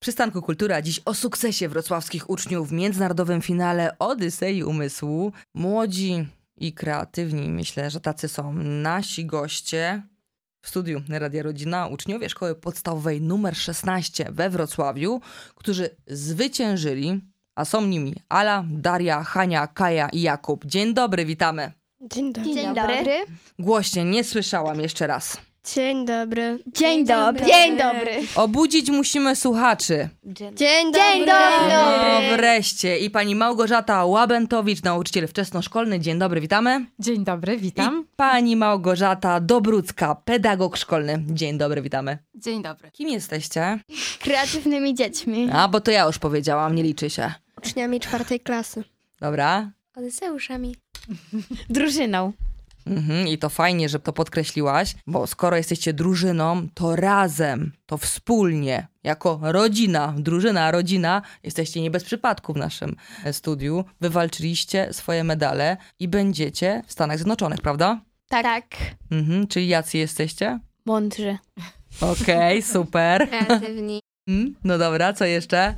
Przystanku Kultury, a dziś o sukcesie wrocławskich uczniów w międzynarodowym finale Odysei Umysłu. Młodzi i kreatywni, myślę, że tacy są nasi goście w studiu Radia Rodzina, uczniowie Szkoły Podstawowej nr 16 we Wrocławiu, którzy zwyciężyli, a są nimi Ala, Daria, Hania, Kaja i Jakub. Dzień dobry, witamy. Dzień dobry. Dzień dobry. Głośnie, nie słyszałam jeszcze raz. Dzień dobry. Dzień dobry. Dzień dobry. Obudzić musimy słuchaczy. Dzień dobry. Dzień dobry. No wreszcie. I pani Małgorzata Łabętowicz, nauczyciel wczesnoszkolny. Dzień dobry, witamy. Dzień dobry, witam. I pani Małgorzata Dobrucka, pedagog szkolny. Dzień dobry, witamy. Dzień dobry. Kim jesteście? Kreatywnymi dziećmi. A, bo to ja już powiedziałam, nie liczy się. Uczniami 4 klasy. Dobra. Odyseuszami. Drużyną. I to fajnie, że to podkreśliłaś, bo skoro jesteście drużyną, to razem, to wspólnie, jako rodzina, drużyna, rodzina, jesteście nie bez przypadku w naszym studiu, wywalczyliście swoje medale i będziecie w Stanach Zjednoczonych, prawda? Tak. Czyli jacy jesteście? Mądrzy. Okej, super. Kreatywni. No dobra, co jeszcze?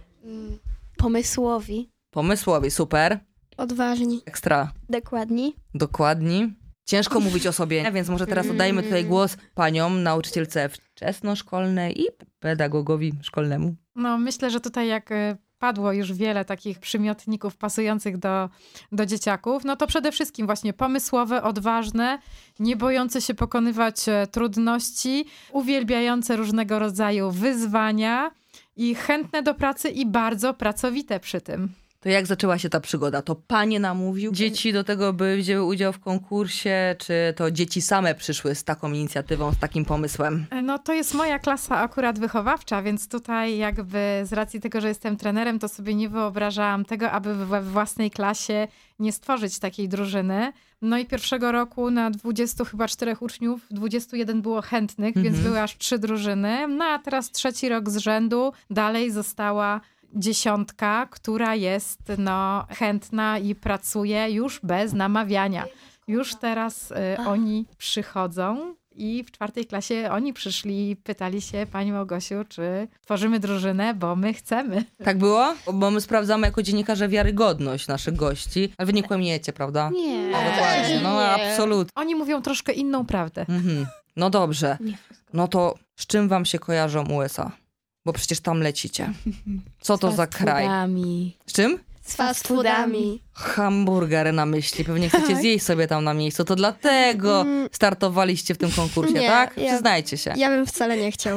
Pomysłowi. Pomysłowi, super. Odważni. Ekstra. Dokładni. Dokładni. Ciężko mówić o sobie, więc może teraz oddajmy tutaj głos paniom, nauczycielce wczesnoszkolnej i pedagogowi szkolnemu. No myślę, że tutaj jak padło już wiele takich przymiotników pasujących do dzieciaków, no to przede wszystkim właśnie pomysłowe, odważne, nie bojące się pokonywać trudności, uwielbiające różnego rodzaju wyzwania i chętne do pracy i bardzo pracowite przy tym. To jak zaczęła się ta przygoda? To panie namówił dzieci do tego, by wzięły udział w konkursie, czy to dzieci same przyszły z taką inicjatywą, z takim pomysłem? No to jest moja klasa akurat wychowawcza, więc tutaj jakby z racji tego, że jestem trenerem, to sobie nie wyobrażałam tego, aby we własnej klasie nie stworzyć takiej drużyny. No i pierwszego roku na 24 uczniów, 21 było chętnych, więc były aż 3 drużyny. No a teraz 3. rok z rzędu dalej została 10, która jest chętna i pracuje już bez namawiania. Już teraz oni przychodzą i w 4. klasie oni przyszli i pytali się, pani Małgosiu, czy tworzymy drużynę, bo my chcemy. Tak było? Bo my sprawdzamy jako dziennikarze wiarygodność naszych gości, ale wy nie kłamiecie, prawda? Nie. Dokładnie, no absolutnie. Oni mówią troszkę inną prawdę. No dobrze, no to z czym wam się kojarzą USA? Bo przecież tam lecicie. Co to za kraj? Z czym? Z fast foodami. Hamburgery na myśli. Pewnie chcecie zjeść sobie tam na miejscu. To dlatego startowaliście w tym konkursie, Nie, tak? ja- Przyznajcie się. Ja bym wcale nie chciał.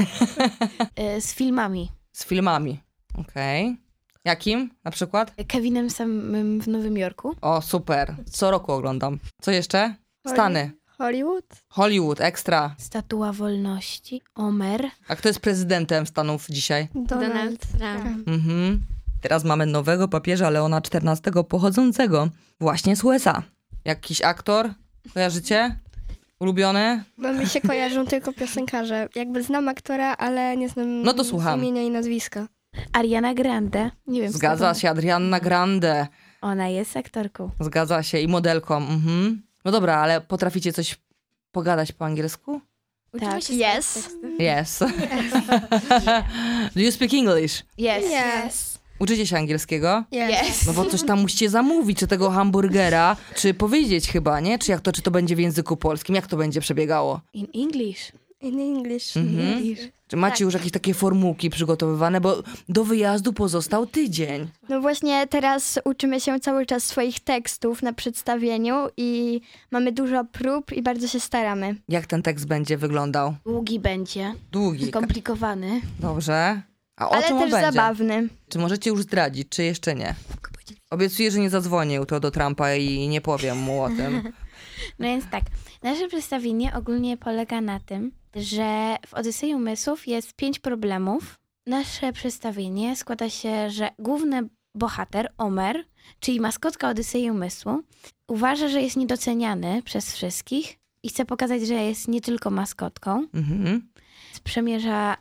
Z filmami. Z filmami. Okej. Jakim na przykład? Kevinem samym w Nowym Jorku. O, super. Co roku oglądam. Co jeszcze? Stany. Hollywood? Hollywood, ekstra. Statua Wolności. Omer. A kto jest prezydentem Stanów dzisiaj? Donald Trump. Teraz mamy nowego papieża Leona XIV pochodzącego właśnie z USA. Jakiś aktor? Kojarzycie? Ulubiony? Bo mi się kojarzą tylko piosenkarze. Jakby znam aktora, ale nie znam No to słucham. imienia i nazwiska. Ariana Grande. Nie wiem. Zgadza się, Adrianna Grande. Ona jest aktorką. Zgadza się i modelką. No dobra, ale potraficie coś pogadać po angielsku? Tak. Yes. Yes. Do you speak English? Yes. Uczycie się angielskiego? Yes. No bo coś tam musicie zamówić, czy tego hamburgera, czy powiedzieć chyba, nie? Czy to będzie w języku polskim? Jak to będzie przebiegało? In English. In English. Czy macie już jakieś takie formułki przygotowywane? Bo do wyjazdu pozostał tydzień. No właśnie teraz uczymy się cały czas swoich tekstów na przedstawieniu i mamy dużo prób i bardzo się staramy. Jak ten tekst będzie wyglądał? Długi będzie. Długi. Skomplikowany. Dobrze. A o Ale czym on też będzie? zabawny. Czy możecie już zdradzić, czy jeszcze nie? Obiecuję, że nie zadzwonię jutro do Trumpa i nie powiem mu o tym. No więc tak, nasze przedstawienie ogólnie polega na tym, że w Odysei Umysłów jest 5 problemów. Nasze przedstawienie składa się, że główny bohater, Omer, czyli maskotka Odysei Umysłu, uważa, że jest niedoceniany przez wszystkich i chce pokazać, że jest nie tylko maskotką. Przemierza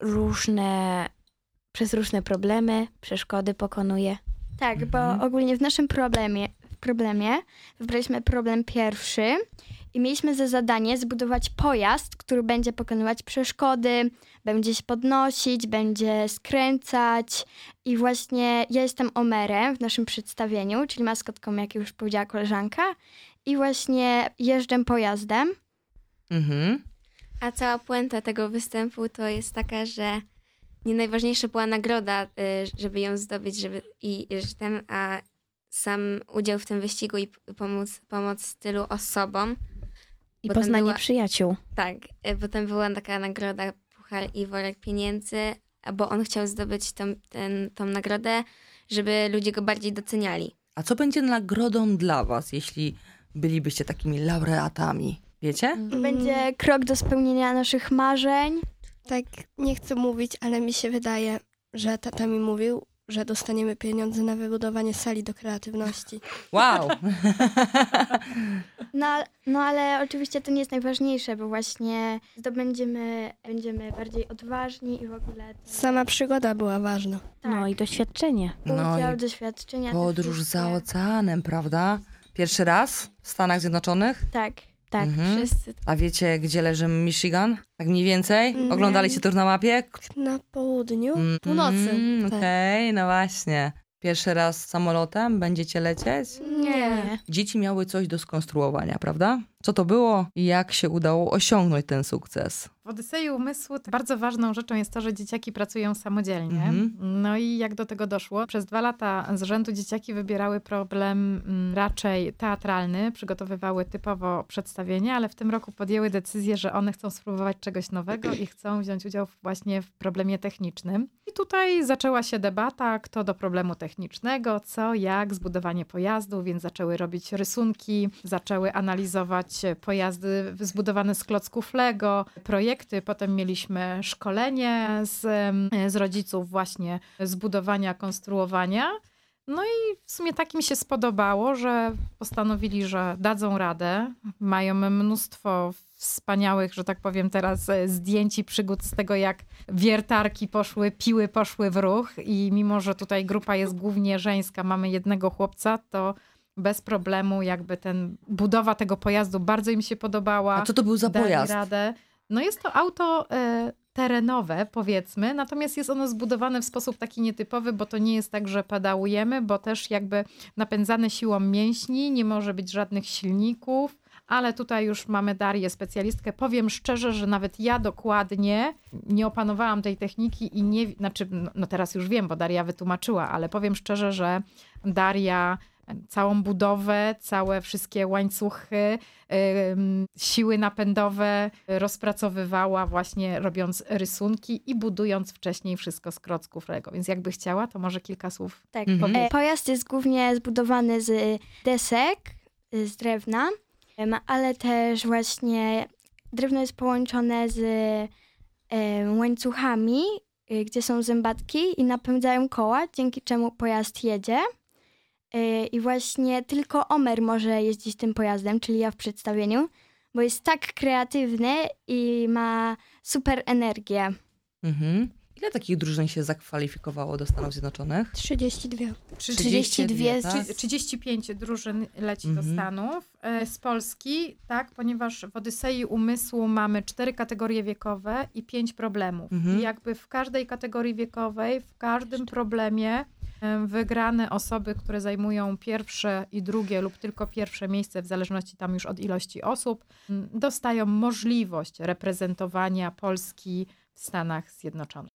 przez różne problemy, przeszkody pokonuje. Tak, bo ogólnie w naszym problemie wybraliśmy problem pierwszy i mieliśmy za zadanie zbudować pojazd, który będzie pokonywać przeszkody, będzie się podnosić, będzie skręcać i właśnie ja jestem Omerem w naszym przedstawieniu, czyli maskotką, jak już powiedziała koleżanka, i właśnie jeżdżę pojazdem. Mhm. A cała puenta tego występu to jest taka, że nie najważniejsza była nagroda, żeby ją zdobyć, a sam udział w tym wyścigu i pomoc tylu osobom. I Potem poznanie była- przyjaciół. Tak, potem była taka nagroda, puchar i worek pieniędzy, bo on chciał zdobyć tą nagrodę, żeby ludzie go bardziej doceniali. A co będzie nagrodą dla was, jeśli bylibyście takimi laureatami? Wiecie? Będzie krok do spełnienia naszych marzeń. Tak, nie chcę mówić, ale mi się wydaje, że tata mi mówił, że dostaniemy pieniądze na wybudowanie sali do kreatywności. Wow! No ale oczywiście to nie jest najważniejsze, bo właśnie będziemy bardziej odważni i w ogóle Sama przygoda była ważna. No i doświadczenie. No udział, i doświadczenia. te podróż wszystkie. za oceanem, prawda? Pierwszy raz w Stanach Zjednoczonych? Tak. Tak. Mhm. Wszyscy A wiecie, gdzie leży Michigan? Tak mniej więcej? Nie. Oglądaliście to już na mapie? Na południu? Północy. Tak. Okej, no właśnie. Pierwszy raz samolotem będziecie lecieć? Nie. Dzieci miały coś do skonstruowania, prawda? Co to było i jak się udało osiągnąć ten sukces? W Odysei Umysłu bardzo ważną rzeczą jest to, że dzieciaki pracują samodzielnie. Mhm. No i jak do tego doszło? Przez 2 lata z rzędu dzieciaki wybierały problem raczej teatralny, przygotowywały typowo przedstawienie, ale w tym roku podjęły decyzję, że one chcą spróbować czegoś nowego i chcą wziąć udział właśnie w problemie technicznym. I tutaj zaczęła się debata, kto do problemu technicznego, co, jak, zbudowanie pojazdu, więc zaczęły robić rysunki, zaczęły analizować pojazdy zbudowane z klocków Lego, projekty. Potem mieliśmy szkolenie z rodziców właśnie zbudowania, konstruowania. No i w sumie tak im się spodobało, że postanowili, że dadzą radę. Mają mnóstwo wspaniałych, że tak powiem teraz, zdjęć i przygód z tego, jak wiertarki poszły, piły poszły w ruch i mimo, że tutaj grupa jest głównie żeńska, mamy jednego chłopca, to bez problemu jakby budowa tego pojazdu bardzo im się podobała. A co to był za Dali pojazd? radę. No jest to auto terenowe, powiedzmy, natomiast jest ono zbudowane w sposób taki nietypowy, bo to nie jest tak, że pedałujemy, bo też jakby napędzane siłą mięśni, nie może być żadnych silników, ale tutaj już mamy Darię, specjalistkę. Powiem szczerze, że nawet ja dokładnie nie opanowałam tej techniki i nie, no teraz już wiem, bo Daria wytłumaczyła, ale powiem szczerze, że Daria całą budowę, całe wszystkie łańcuchy, siły napędowe rozpracowywała właśnie robiąc rysunki i budując wcześniej wszystko z klocków Lego. Więc jakby chciała, to może kilka słów. Tak. Mhm. Pojazd jest głównie zbudowany z desek, z drewna, ale też właśnie drewno jest połączone z łańcuchami, gdzie są zębatki i napędzają koła, dzięki czemu pojazd jedzie. I właśnie tylko Omer może jeździć tym pojazdem, czyli ja w przedstawieniu, bo jest tak kreatywny i ma super energię. Mhm. Ile takich drużyn się zakwalifikowało do Stanów Zjednoczonych? 32. 32 tak? 35 drużyn leci do Mhm. Stanów. Z Polski, tak, ponieważ w Odysei Umysłu mamy 4 kategorie wiekowe i 5 problemów. Mhm. I jakby w każdej kategorii wiekowej, w każdym problemie wygrane osoby, które zajmują pierwsze i drugie lub tylko pierwsze miejsce, w zależności tam już od ilości osób, dostają możliwość reprezentowania Polski w Stanach Zjednoczonych.